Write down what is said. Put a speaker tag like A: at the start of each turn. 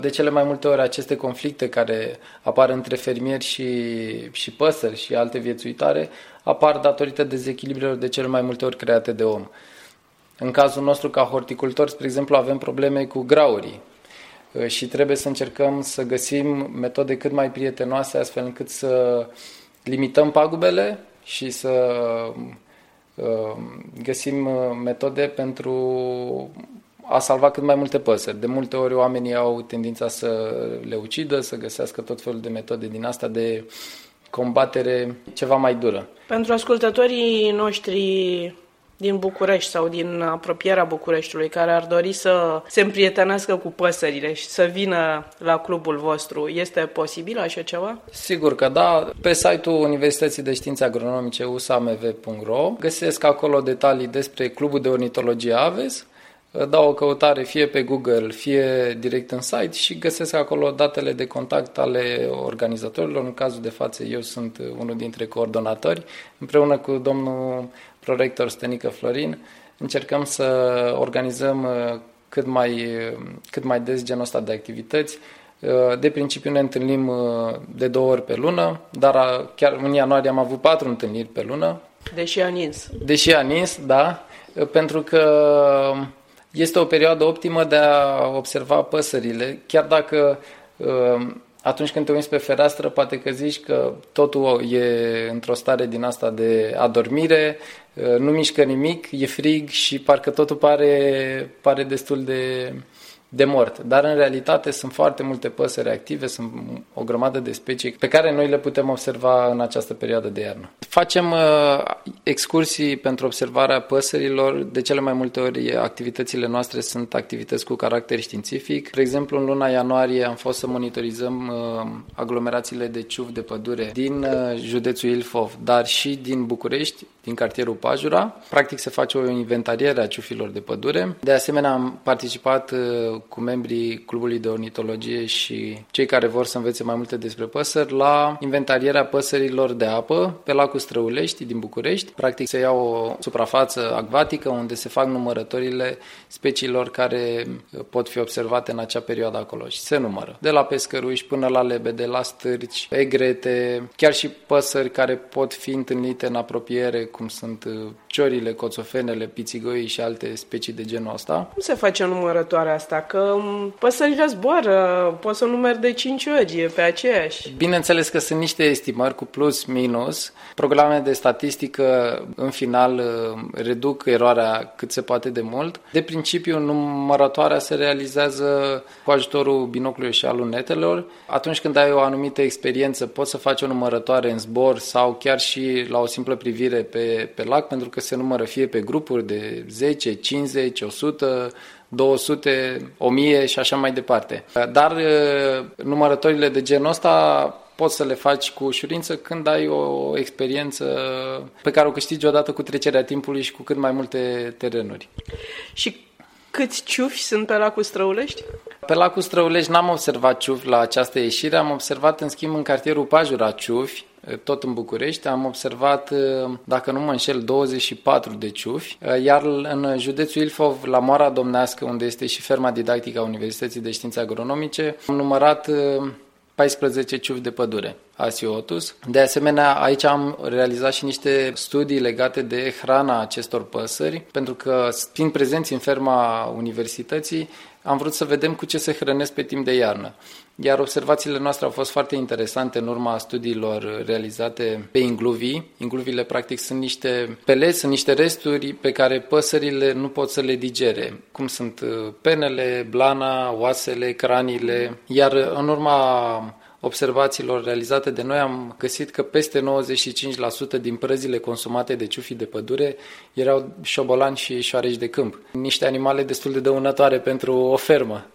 A: De cele mai multe ori aceste conflicte care apar între fermieri și păsări și alte viețuitoare apar datorită dezechilibrelor de cele mai multe ori create de om. În cazul nostru, ca horticultori, spre exemplu, avem probleme cu graurii și trebuie să încercăm să găsim metode cât mai prietenoase astfel încât să limităm pagubele și să găsim metode pentru a salva cât mai multe păsări. De multe ori oamenii au tendința să le ucidă, să găsească tot felul de metode din asta de combatere ceva mai dură.
B: Pentru ascultătorii noștri din București sau din apropierea Bucureștiului care ar dori să se împrietenească cu păsările și să vină la clubul vostru, este posibil așa ceva?
A: Sigur că da. Pe site-ul Universității de Științe Agronomice usamv.ro găsesc acolo detalii despre Clubul de Ornitologie Aves. Dau o căutare fie pe Google, fie direct în site și găsesc acolo datele de contact ale organizatorilor. În cazul de față eu sunt unul dintre coordonatori. Împreună cu domnul prorector Stănică Florin încercăm să organizăm cât mai des genul ăsta de activități. De principiu ne întâlnim de 2 ori pe lună, dar chiar în ianuarie am avut 4 întâlniri pe lună. Deși a nins, da, pentru că este o perioadă optimă de a observa păsările, chiar dacă atunci când te uiți pe fereastră poate că zici că totul e într-o stare din asta de adormire, nu mișcă nimic, e frig și parcă totul pare destul de mort. Dar în realitate sunt foarte multe păsări active, sunt o grămadă de specii pe care noi le putem observa în această perioadă de iarnă. Facem excursii pentru observarea păsărilor. De cele mai multe ori activitățile noastre sunt activități cu caracter științific. De exemplu, în luna ianuarie am fost să monitorizăm aglomerațiile de ciufi de pădure din județul Ilfov, dar și din București, din cartierul Pajura. Practic se face o inventariere a ciufilor de pădure. De asemenea, am participat cu membrii Clubului de Ornitologie și cei care vor să învețe mai multe despre păsări la inventarierea păsărilor de apă pe lacul Străulești din București. Practic se ia o suprafață acvatică unde se fac numărătorile speciilor care pot fi observate în acea perioadă acolo și se numără. De la pescăruși până la lebede, la stârci, egrete, chiar și păsări care pot fi întâlnite în apropiere, cum sunt ciorile, coțofenele, pițigoii și alte specii de genul ăsta.
B: Cum se face numărătoarea asta? Că păsările zboară, poți să numeri de 5 ori pe aceeași.
A: Bineînțeles că sunt niște estimări cu plus, minus. Programele de statistică în final reduc eroarea cât se poate de mult. De principiu, numărătoarea se realizează cu ajutorul binoclului și al lunetelor. Atunci când ai o anumită experiență, poți să faci o numărătoare în zbor sau chiar și la o simplă privire pe lac, pentru că se numără fie pe grupuri de 10, 50, 100, 200, 1000 și așa mai departe. Dar numărătorile de genul ăsta poți să le faci cu ușurință când ai o experiență pe care o câștigi odată cu trecerea timpului și cu cât mai multe terenuri.
B: Și câți ciufi sunt pe lacul Străulești?
A: Pe lacul Străulești n-am observat ciufi la această ieșire, am observat în schimb în cartierul Pajura ciufi, tot în București. Am observat, dacă nu mă înșel, 24 de ciufi, iar în județul Ilfov, la Moara Domnească, unde este și ferma didactică a Universității de Științe Agronomice, am numărat 14 ciufi de pădure, Asiotus. De asemenea, aici am realizat și niște studii legate de hrana acestor păsări, pentru că fiind prezenți în ferma universității, am vrut să vedem cu ce se hrănesc pe timp de iarnă. Iar observațiile noastre au fost foarte interesante în urma studiilor realizate pe ingluvii. Ingluviile, practic, sunt niște peleți, sunt niște resturi pe care păsările nu pot să le digere, cum sunt penele, blana, oasele, craniile. Iar în urma observațiilor realizate de noi am găsit că peste 95% din prăzile consumate de ciufii de pădure erau șobolani și șoareci de câmp. Niște animale destul de dăunătoare pentru o fermă.